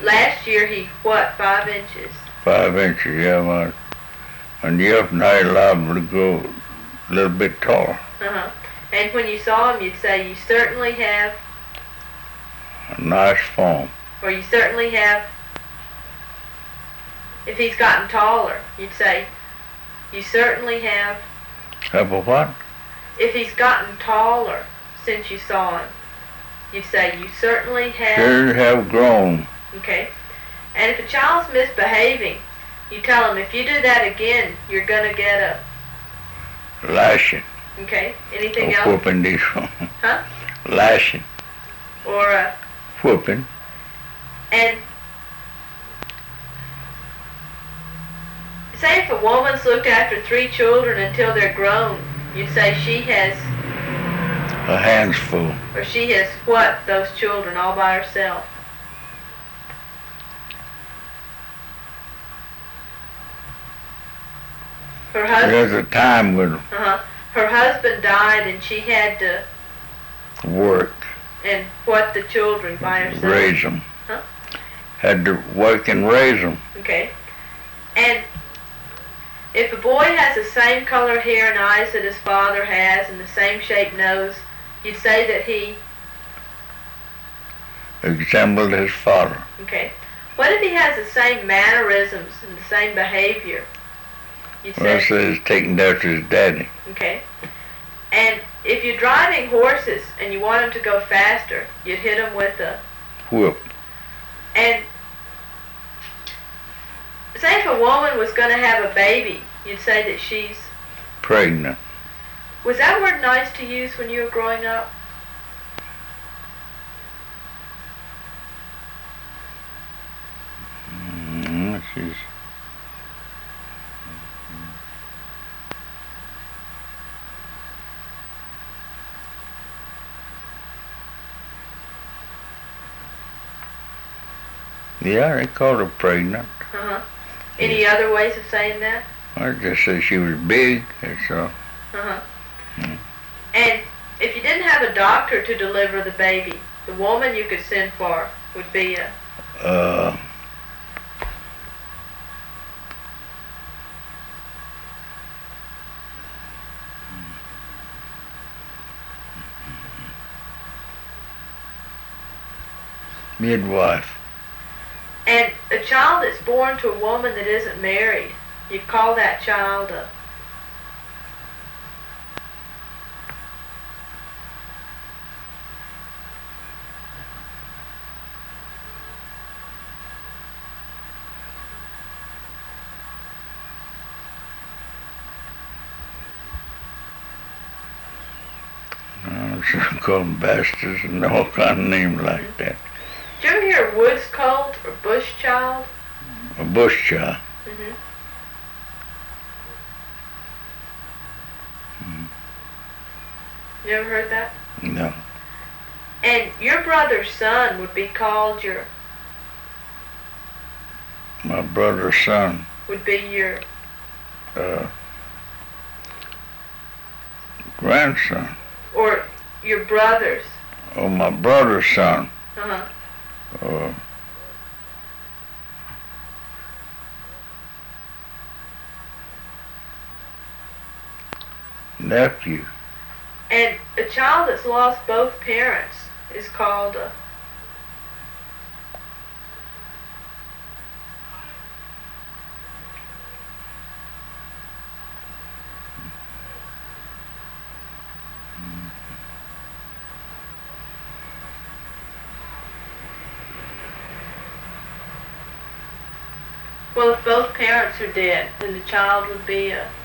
last year he, what, 5 inches? 5 inches, yeah. And you up now you're liable to go a little bit taller. And when you saw him, you'd say, you certainly have... A nice form. Or you certainly have... If he's gotten taller, you'd say, you certainly have... Have a what? If he's gotten taller since you saw him, you'd say, you certainly have... Sure have grown. Okay. And if a child's misbehaving, you tell him, if you do that again, you're going to get a... Lashing. Okay. Anything Or else? whooping these. Huh? Lashing. Or a... Whooping. And... Say if a woman's looked after 3 children until they're grown, you'd say she has... A hand's full. Or she has what, those children, all by herself. Her husband... There's a time when Her husband died and she had to... work. And what, the children by herself? Raise them. Huh? Had to work and raise them. Okay. And if a boy has the same color hair and eyes that his father has and the same shaped nose, you'd say that he... Resembled his father. Okay. What if he has the same mannerisms and the same behavior? You'd Well, say... so he's taken after his daddy. Okay. And if you're driving horses and you want them to go faster, you'd hit them with a... Whoop. And say if a woman was going to have a baby, you'd say that she's... Pregnant. Was that word nice to use when you were growing up? She's... Yeah, they called her pregnant. Any other ways of saying that? I just said she was big, that's all. And if you didn't have a doctor to deliver the baby, the woman you could send for would be a... Midwife. And a child that's born to a woman that isn't married, you'd call that child a... Call them bastards and all kind of names like that. Did you ever hear of woods colt or bush child? A bush child. You ever heard that? No. And your brother's son would be called your... My brother's son. Would be your... Grandson. Or your brother's. Oh, my brother's son. Nephew. And a child that's lost both parents is called a... Well, if both parents are dead, then the child would be a...